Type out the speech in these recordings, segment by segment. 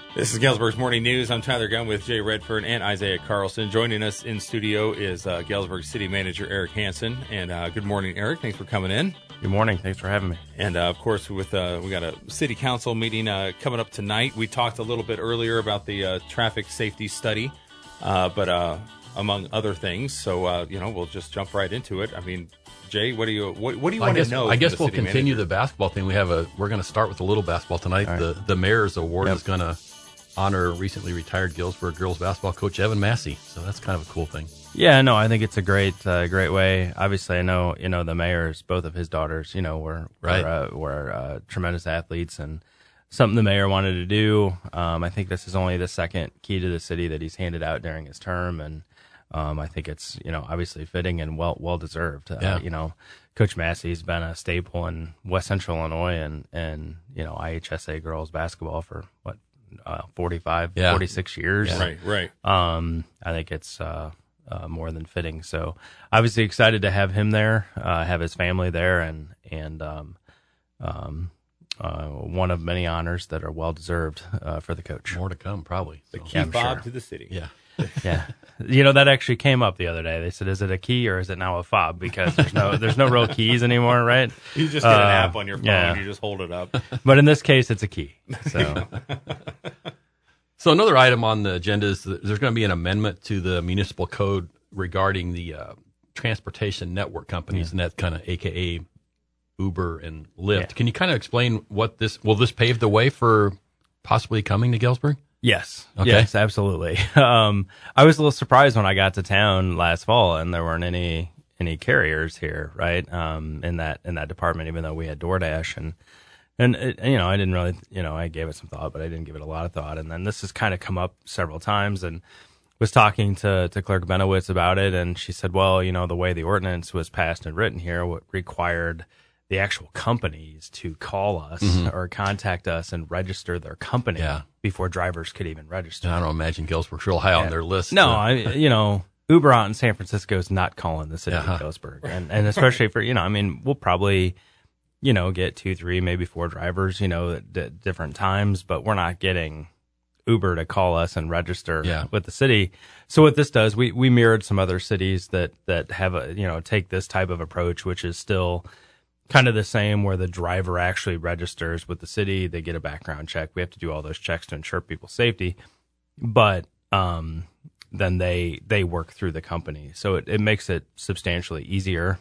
This is Galesburg's Morning News. I'm Tyler Gunn with Jay Redfern and Isaiah Carlson. Joining us in studio is Galesburg City Manager Eric Hansen. And good morning, Eric. Thanks for coming in. Good morning. Thanks for having me. And, of course, with we got a city council meeting coming up tonight. We talked a little bit earlier about the traffic safety study, but among other things. So, we'll just jump right into it. I mean, Jay, what do you want to know? I guess we'll continue the basketball thing. We're going to start with a little basketball tonight. Right. The Mayor's Award is going to honor recently retired Galesburg girls basketball coach Evan Massey. So that's kind of a cool thing. Yeah, no, I think it's a great way. Obviously, I know the Mayor's, both of his daughters, were tremendous athletes, and something the Mayor wanted to do. I think this is only the second key to the city that he's handed out during his term, and I think it's obviously fitting and well deserved. Coach Massey's been a staple in West Central Illinois and IHSA girls basketball for 46 years. Yeah. Right. I think it's more than fitting. So obviously excited to have him there, have his family there, and one of many honors that are well deserved for the coach. More to come, probably. The key fob to the city. Yeah. Yeah. That actually came up the other day. They said, is it a key or is it now a fob? Because there's no real keys anymore, right? You just get an app on your phone. Yeah. You just hold it up. But in this case, it's a key. So another item on the agenda is that there's going to be an amendment to the municipal code regarding the transportation network companies, and that's kind of AKA Uber and Lyft. Yeah. Can you kind of explain will this pave the way for possibly coming to Galesburg? Yes. Okay. Yes, absolutely. I was a little surprised when I got to town last fall and there weren't any carriers here, right? In that department, even though we had DoorDash and I didn't really, I gave it some thought, but I didn't give it a lot of thought. And then this has kind of come up several times, and was talking to Clerk Benowitz about it, and she said, well, the way the ordinance was passed and written here, what required the actual companies to call us or contact us and register their company before drivers could even register. I don't imagine Galesburg's real high on their list. No, Uber out in San Francisco is not calling the city of Galesburg. And especially for, we'll probably, get 2, 3, maybe 4 drivers, at different times, but we're not getting Uber to call us and register with the city. So what this does, we mirrored some other cities that have take this type of approach, which is still kind of the same, where the driver actually registers with the city. They get a background check. We have to do all those checks to ensure people's safety, but then they work through the company. So it makes it substantially easier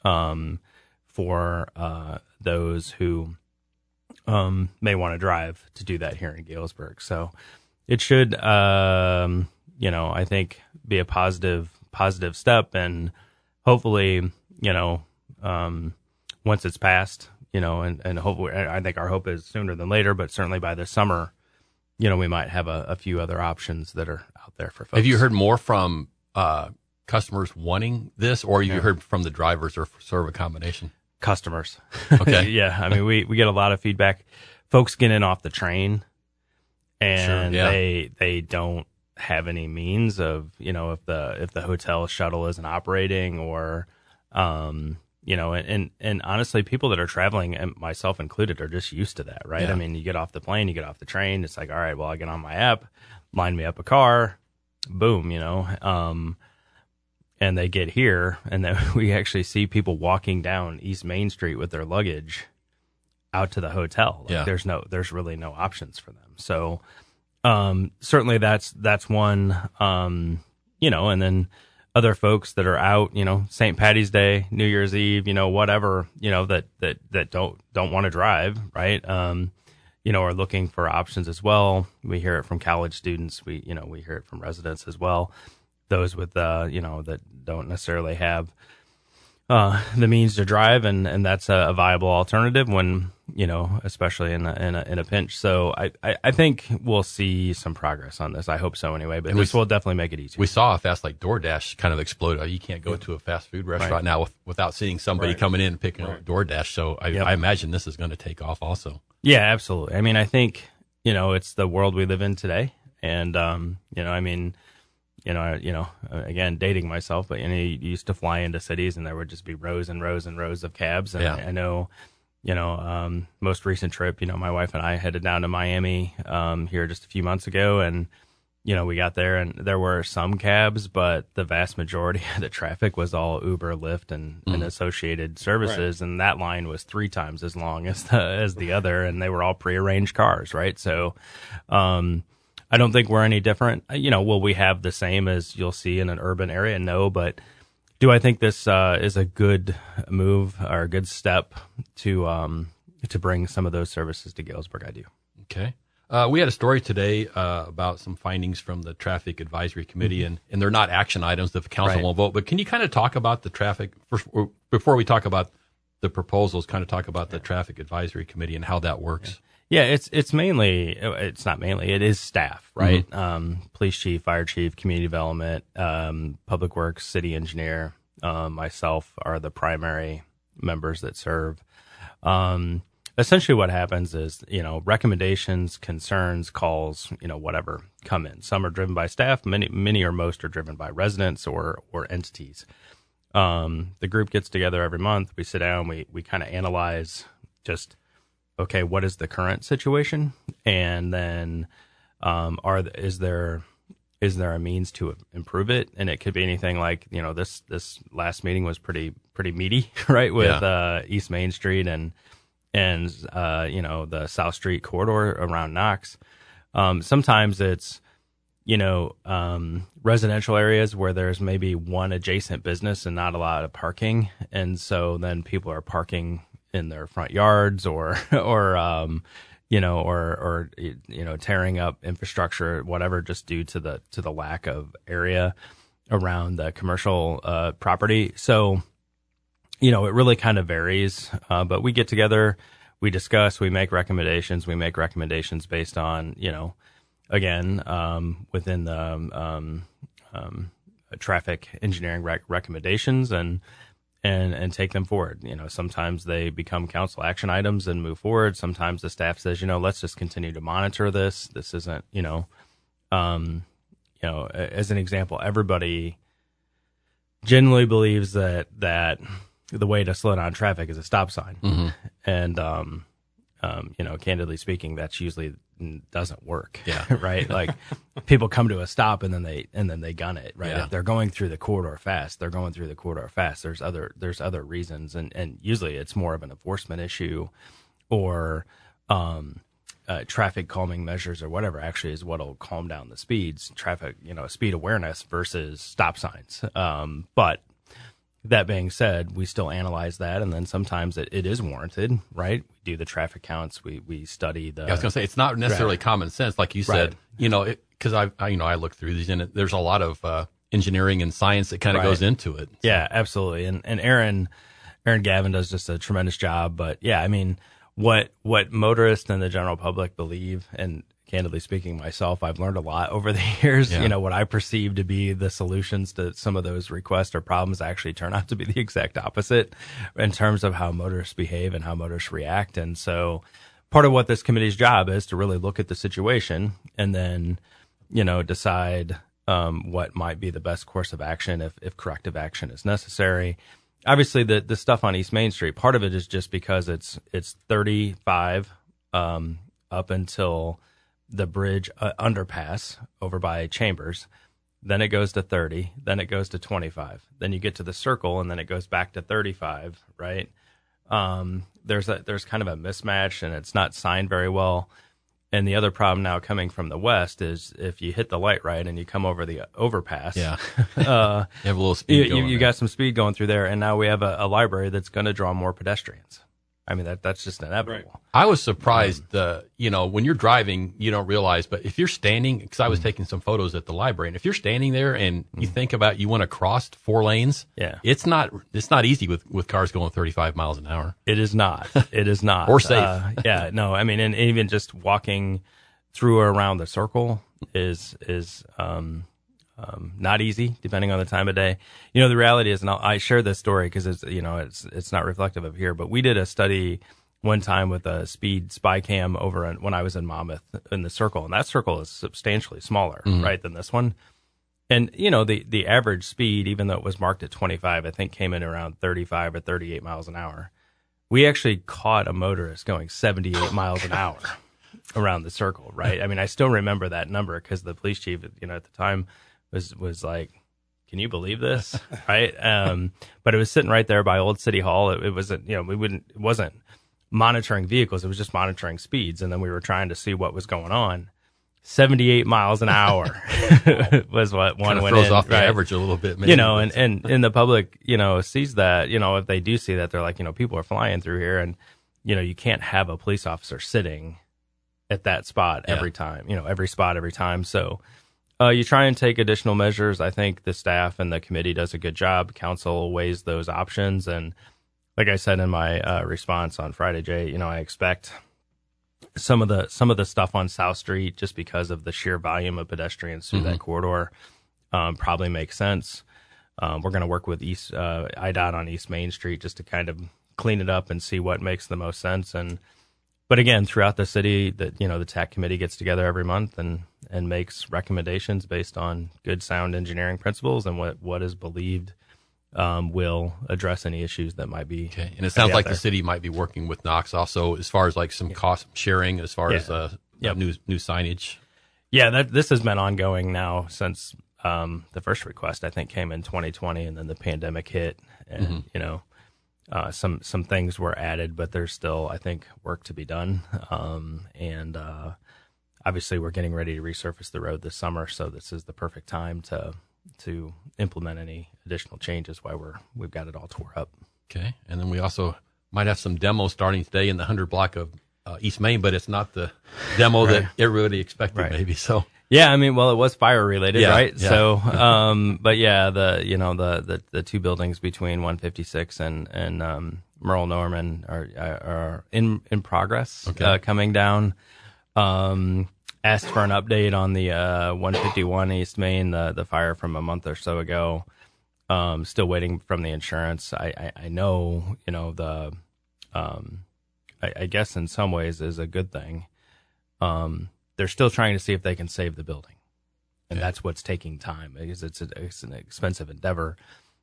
for those who may want to drive to do that here in Galesburg. So it should, I think, be a positive step, and hopefully, once it's passed, and hopefully, I think our hope is sooner than later, but certainly by this summer, we might have a few other options that are out there for folks. Have you heard more from customers wanting this, or have you heard from the drivers, or sort of a combination? Customers. Okay. Yeah. I mean, we get a lot of feedback. Folks get in off the train, and they don't have any means of, if the hotel shuttle isn't operating, or, and honestly, people that are traveling, and myself included, are just used to that, right? Yeah. I mean, you get off the plane, you get off the train, it's like, all right, well, I get on my app, line me up a car, boom, and they get here, and then we actually see people walking down East Main Street with their luggage out to the hotel. There's really no options for them. So, certainly that's one, and then other folks that are out, St. Patty's Day, New Year's Eve, whatever, that don't want to drive, right? Are looking for options as well. We hear it from college students. We hear it from residents as well. Those with, that don't necessarily have the means to drive, and that's a viable alternative when, especially in a pinch. So I think we'll see some progress on this. I hope so anyway, but this will definitely make it easier. We saw a fast like DoorDash kind of explode. You can't go to a fast food restaurant now without seeing somebody coming in and picking up DoorDash. So I imagine this is going to take off also. Yeah, absolutely. I mean, I think, it's the world we live in today. And, again, dating myself, but you used to fly into cities and there would just be rows and rows and rows of cabs. And I know, most recent trip, my wife and I headed down to Miami here just a few months ago, and we got there and there were some cabs, but the vast majority of the traffic was all Uber, Lyft, and associated services. Right. And that line was 3 times as long as the other, and they were all prearranged cars, right? So, I don't think we're any different. Will we have the same as you'll see in an urban area? No, but do I think this is a good move or a good step to bring some of those services to Galesburg? I do. Okay. We had a story today about some findings from the Traffic Advisory Committee, and they're not action items that the council won't vote. But can you kind of talk about the traffic first, before we talk about the proposals? Kind of talk about the Traffic Advisory Committee and how that works. Yeah, it's mainly, it's not mainly, it is staff, right? Police chief, fire chief, community development, public works, city engineer, myself are the primary members that serve. Essentially what happens is, recommendations, concerns, calls, whatever come in. Some are driven by staff. Many or most are driven by residents or entities. The group gets together every month. We sit down, we kind of analyze just, okay, what is the current situation? And then, is there a means to improve it? And it could be anything like, this last meeting was pretty meaty, right? With, East Main Street and the South Street corridor around Knox. Sometimes it's, residential areas where there's maybe one adjacent business and not a lot of parking. And so then people are parking in their front yards or tearing up infrastructure, whatever, just due to the lack of area around the commercial property. So, it really kind of varies, but we get together, we discuss, we make recommendations. We make recommendations based on, again, within the traffic engineering recommendations and take them forward. Sometimes they become council action items and move forward. Sometimes the staff says, let's just continue to monitor this. This isn't, as an example, everybody generally believes that the way to slow down traffic is a stop sign. Mm-hmm. And, candidly speaking, that's usually doesn't work. Yeah. Right. Like people come to a stop and then they gun it. Right. Yeah. If they're going through the corridor fast, they're going through the corridor fast. There's other reasons. And usually it's more of an enforcement issue or, traffic calming measures or whatever actually is what'll calm down the speeds, traffic, speed awareness versus stop signs. But that being said, we still analyze that, and then sometimes it is warranted, right? We do the traffic counts, we study the. Yeah, I was going to say it's not necessarily common sense, like you said, because I look through these, and there's a lot of engineering and science that kind of goes into it. So. Yeah, absolutely, and Aaron Gavin does just a tremendous job. But yeah, I mean, what motorists and the general public believe, and candidly speaking, myself, I've learned a lot over the years. Yeah. What I perceive to be the solutions to some of those requests or problems actually turn out to be the exact opposite in terms of how motorists behave and how motorists react. And so part of what this committee's job is to really look at the situation and then, decide what might be the best course of action if corrective action is necessary. Obviously, the stuff on East Main Street, part of it is just because it's 35 up until the bridge underpass over by Chambers, then it goes to 30, then it goes to 25, then you get to the circle, and then it goes back to 35, right? There's kind of a mismatch, and it's not signed very well. And the other problem now coming from the west is if you hit the light right and you come over the overpass, you have a little speed. You got some speed going through there, and now we have a library that's going to draw more pedestrians. I mean, that's just inevitable. Right. I was surprised, when you're driving, you don't realize, but if you're standing, because I was taking some photos at the library, and if you're standing there and you think about you want to cross 4 lanes, it's not easy with cars going 35 miles an hour. It is not. It is not. Or safe. I mean, and even just walking through or around the circle is not easy, depending on the time of day. The reality is, and I share this story because it's not reflective of here, but we did a study one time with a speed spy cam when I was in Monmouth in the circle, and that circle is substantially smaller, right, than this one. And, the average speed, even though it was marked at 25, I think came in around 35 or 38 miles an hour. we actually caught a motorist going 78 miles an hour around the circle, right? I mean, I still remember that number because the police chief, at the time was like, can you believe this? Right. But it was sitting right there by Old City Hall. It wasn't, it wasn't monitoring vehicles. It was just monitoring speeds. And then we were trying to see what was going on. 78 miles an hour was what one went throws in, off the right? average a little bit, maybe. And the public, sees that, if they do see that, they're like, people are flying through here, and, you can't have a police officer sitting at that spot every time, every spot, every time. So, you try and take additional measures. I think the staff and the committee does a good job. Council weighs those options. And like I said in my response on Friday, Jay, I expect some of the stuff on South Street, just because of the sheer volume of pedestrians through that corridor, probably makes sense. We're going to work with IDOT on East Main Street just to kind of clean it up and see what makes the most sense. But again, throughout the city, the TAC committee gets together every month and makes recommendations based on good, sound engineering principles and what is believed will address any issues that might be. Okay. And it sounds like the city might be working with Knox also as far as like some cost sharing, as far as new signage. Yeah, this has been ongoing now since the first request, I think, came in 2020, and then the pandemic hit, and some things were added, but there's still, I think, work to be done. And obviously, we're getting ready to resurface the road this summer, so this is the perfect time to implement any additional changes while we've got it all tore up. Okay, and then we also might have some demos starting today in the 100 block of East Main, but it's not the demo that everybody expected, maybe. So yeah, I mean, well, it was fire related, right? Yeah. So, but yeah, the two buildings between 156 and Merle Norman are in progress, coming down. Asked for an update on the 151 East Main, the fire from a month or so ago. Still waiting from the insurance. I know, I guess in some ways is a good thing. They're still trying to see if they can save the building, and that's what's taking time, because it's an expensive endeavor.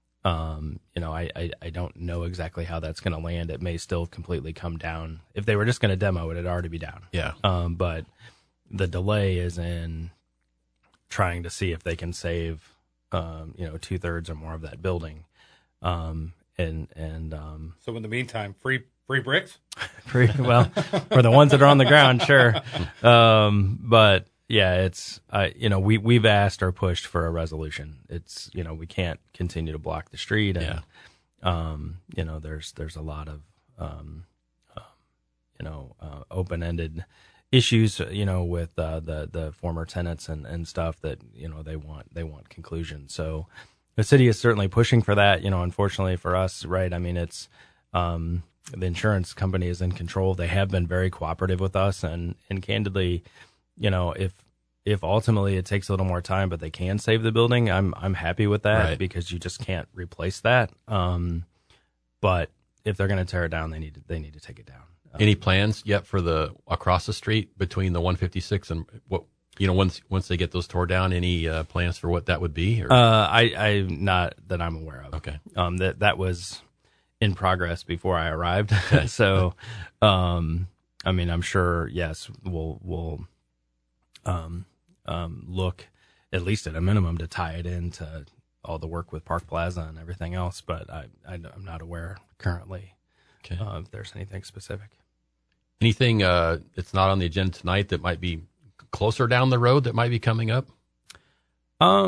I don't know exactly how that's going to land. It may still completely come down. If they were just going to demo it, it'd already be down. Yeah. But the delay is in trying to see if they can save, 2/3 or more of that building. So in the meantime, free bricks? Well, for the ones that are on the ground, sure. But yeah, it's, we've asked or pushed for a resolution. It's, we can't continue to block the street, and, there's a lot of, open-ended issues, with the former tenants and stuff that, they want conclusion. So the city is certainly pushing for that. Unfortunately for us, right? I mean, it's, the insurance company is in control. They have been very cooperative with us, and candidly, if ultimately it takes a little more time, but they can save the building, I'm happy with that, because you just can't replace that. But if they're going to tear it down, they need to take it down. Any plans yet for the across the street between the 156 and what? Once they get those tore down, any plans for what that would be? Or? I not that I'm aware of. Okay. That was in progress before I arrived. So, I mean, I'm sure, yes, we'll look at least at a minimum to tie it into all the work with Park Plaza and everything else, but I'm not aware currently if there's anything specific. Anything that's not on the agenda tonight that might be closer down the road that might be coming up? I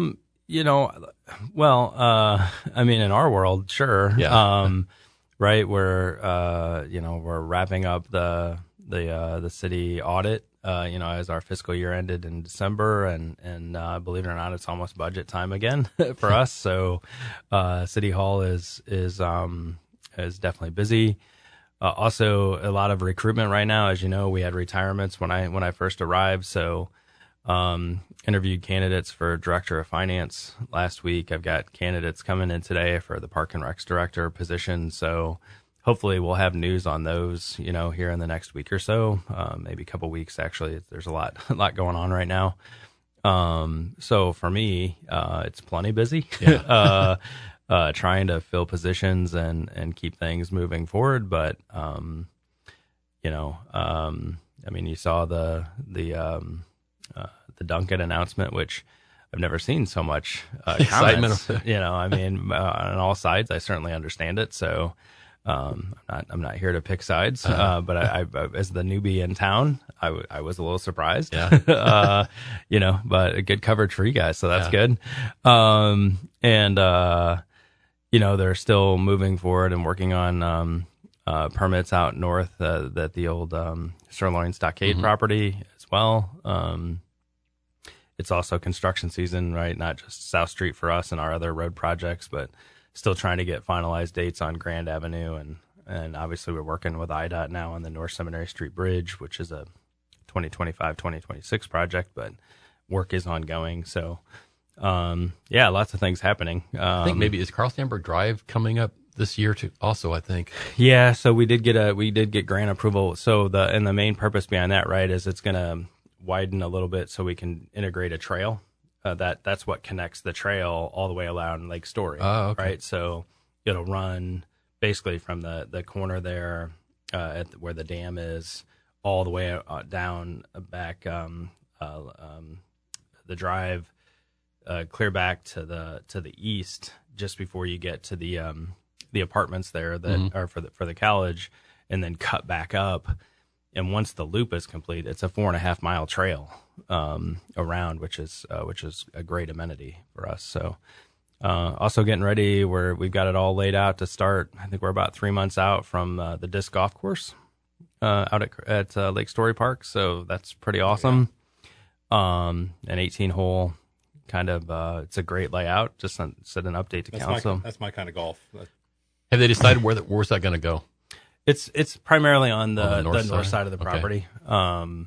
mean, in our world, sure. Yeah. Right. We're wrapping up the city audit, as our fiscal year ended in December, and believe it or not, it's almost budget time again for us. So, City Hall is definitely busy. Also, a lot of recruitment right now. As you know, we had retirements when I first arrived. So, interviewed candidates for director of finance last week. I've got candidates coming in today for the Park and Recs director position. So, hopefully, we'll have news on those, here in the next week or so. Maybe a couple weeks. Actually, there's a lot going on right now. So for me, it's plenty busy. Yeah. trying to fill positions and keep things moving forward. But, I mean, you saw the Duncan announcement, which I've never seen so much comments. I mean, on all sides, I certainly understand it. So I'm not here to pick sides, but I as the newbie in town, I was a little surprised. But a good coverage for you guys, so that's good. They're still moving forward and working on permits out north that the old Sirloin Stockade property as well. It's also construction season, right? Not just South Street for us and our other road projects, but still trying to get finalized dates on Grand Avenue. And obviously we're working with IDOT now on the North Seminary Street Bridge, which is a 2025, 2026 project, but work is ongoing. So, lots of things happening. I think maybe is Carl Sandburg Drive coming up this year too also, I think. Yeah. So we did get grant approval. So the main purpose behind that, right, is it's going to widen a little bit so we can integrate a trail. That's what connects the trail all the way around Lake Story. Oh, okay. Right. So it'll run basically from the corner there where the dam is all the way down back the drive, clear back to the east just before you get to the apartments there that are for the college, and then cut back up. And once the loop is complete, it's a 4.5 mile trail around, which is a great amenity for us. So also getting ready, we've got it all laid out to start. I think we're about 3 months out from the disc golf course out at Lake Story Park. So that's pretty awesome. An 18-hole kind of it's a great layout. Just set an update to council. That's my kind of golf. Have they decided where's that going to go? It's primarily on the north side of the property. Okay.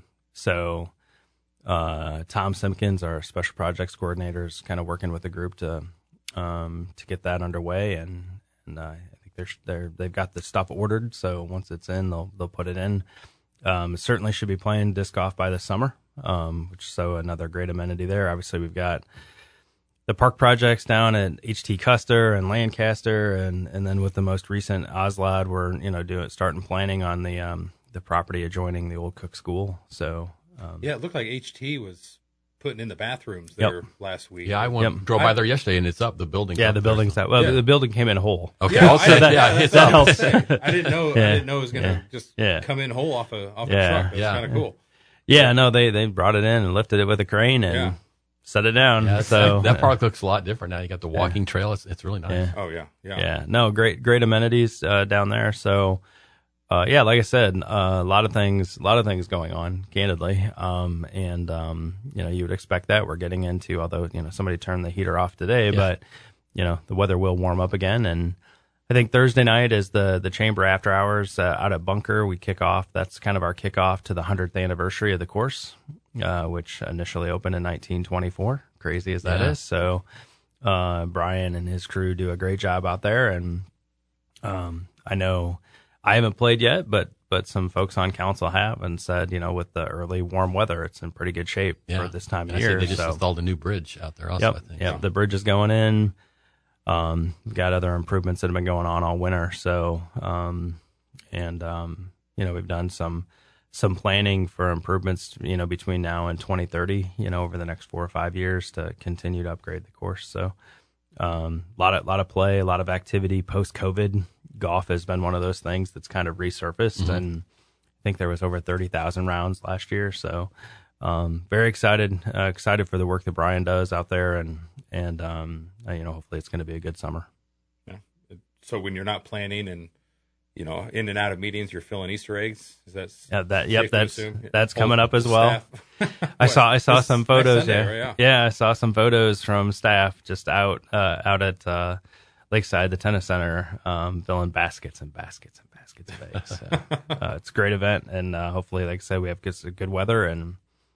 Tom Simpkins, our special projects coordinator, is kind of working with the group to get that underway, and I think they've got the stuff ordered. So once it's in, they'll put it in. Certainly should be playing disc golf by the summer, which is another great amenity there. Obviously, we've got the park projects down at HT Custer and Lancaster, and then with the most recent Oslod, we're starting planning on the property adjoining the old Cook School. So it looked like HT was putting in the bathrooms there last week. Yeah, drove by there yesterday, and it's up. The building. Yeah, the building's up. Well, the building came in whole. Okay, that helps. I didn't know it was going to come in whole off a truck. That's kind of cool. Yeah, no, they brought it in and lifted it with a crane and set it down. Yeah, so that park looks a lot different now. You got the walking trail. It's really nice. Yeah. Oh yeah. No, great amenities down there. So, like I said, a lot of things going on. Candidly, you would expect that. We're getting into, although somebody turned the heater off today, but the weather will warm up again. And I think Thursday night is the chamber after hours out at Bunker. We kick off. That's kind of our kickoff to the 100th anniversary of the course. Which initially opened in 1924, crazy as that is. So Brian and his crew do a great job out there. And I know I haven't played yet, but some folks on council have and said, with the early warm weather, it's in pretty good shape for this time of year. They just installed a new bridge out there also, I think. Yeah, the bridge is going in. We've got other improvements that have been going on all winter. So, we've done some planning for improvements, between now and 2030, over the next 4 or 5 years to continue to upgrade the course. So, lot of play, a lot of activity post-COVID. Golf has been one of those things that's kind of resurfaced, and I think there was over 30,000 rounds last year. So, very excited for the work that Brian does out there, and hopefully it's going to be a good summer. Yeah. So when you're not planning and in and out of meetings, you're filling Easter eggs. Is that that's coming up as well. I saw some photos. Sunday, right? I saw some photos from staff just out at Lakeside, the tennis center, filling baskets and baskets and baskets of eggs. So, it's a great event, and hopefully, like I said, we have good weather, and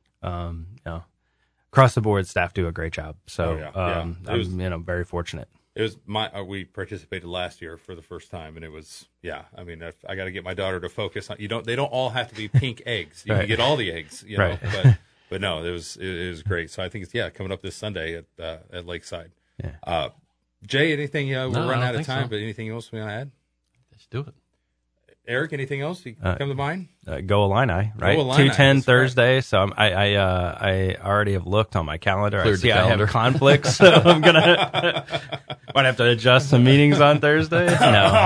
across the board, staff do a great job. So I'm very fortunate. It was we participated last year for the first time, and it was, I mean, I got to get my daughter to focus on, they don't all have to be pink eggs. You can get all the eggs, know, but no, it was great. So I think it's, coming up this Sunday at Lakeside. Yeah. Jay, anything? We're running out of time, so. But anything else we want to add? Let's do it. Eric, anything else come to mind? Go Illini, right? Go Illini, 2:10 Thursday. Right. So I already have looked on my calendar. Cleared I see the calendar. I have conflicts, so I'm gonna might have to adjust some meetings on Thursday. No,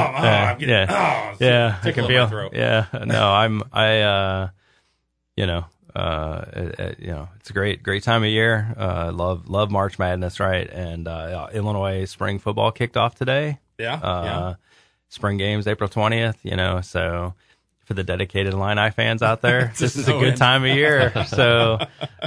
Tickle in my throat. Yeah, no, it's a great time of year. Love March Madness, right? And Illinois spring football kicked off today. Yeah. Spring games April 20th. So for the dedicated Illini fans out there, this is a good time of year. So,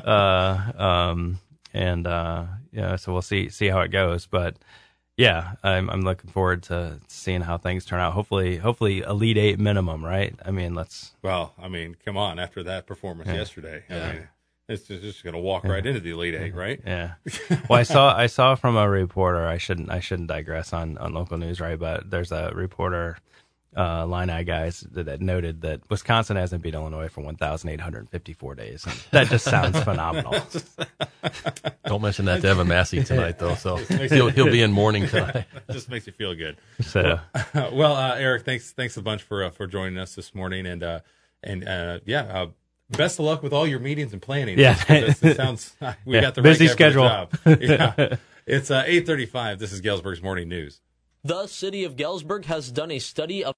so we'll see how it goes. But yeah, I'm looking forward to seeing how things turn out. Hopefully Elite Eight minimum, right? I mean, come on. After that performance yesterday, I mean, it's just going to walk right into the Elite Eight, right? Yeah. Well, I saw from a reporter. I shouldn't digress on local news, right? But there's a reporter, Illini guys, that noted that Wisconsin hasn't beat Illinois for 1,854 days. And that just sounds phenomenal. Don't mention that to Evan Massey tonight, though. So he'll be in mourning tonight. Just makes you feel good. So, Eric, thanks a bunch for joining us this morning, best of luck with all your meetings and planning. Yeah, it sounds we got the busy right schedule. For the job. It's 8:35. This is Galesburg's Morning News. The city of Galesburg has done a study of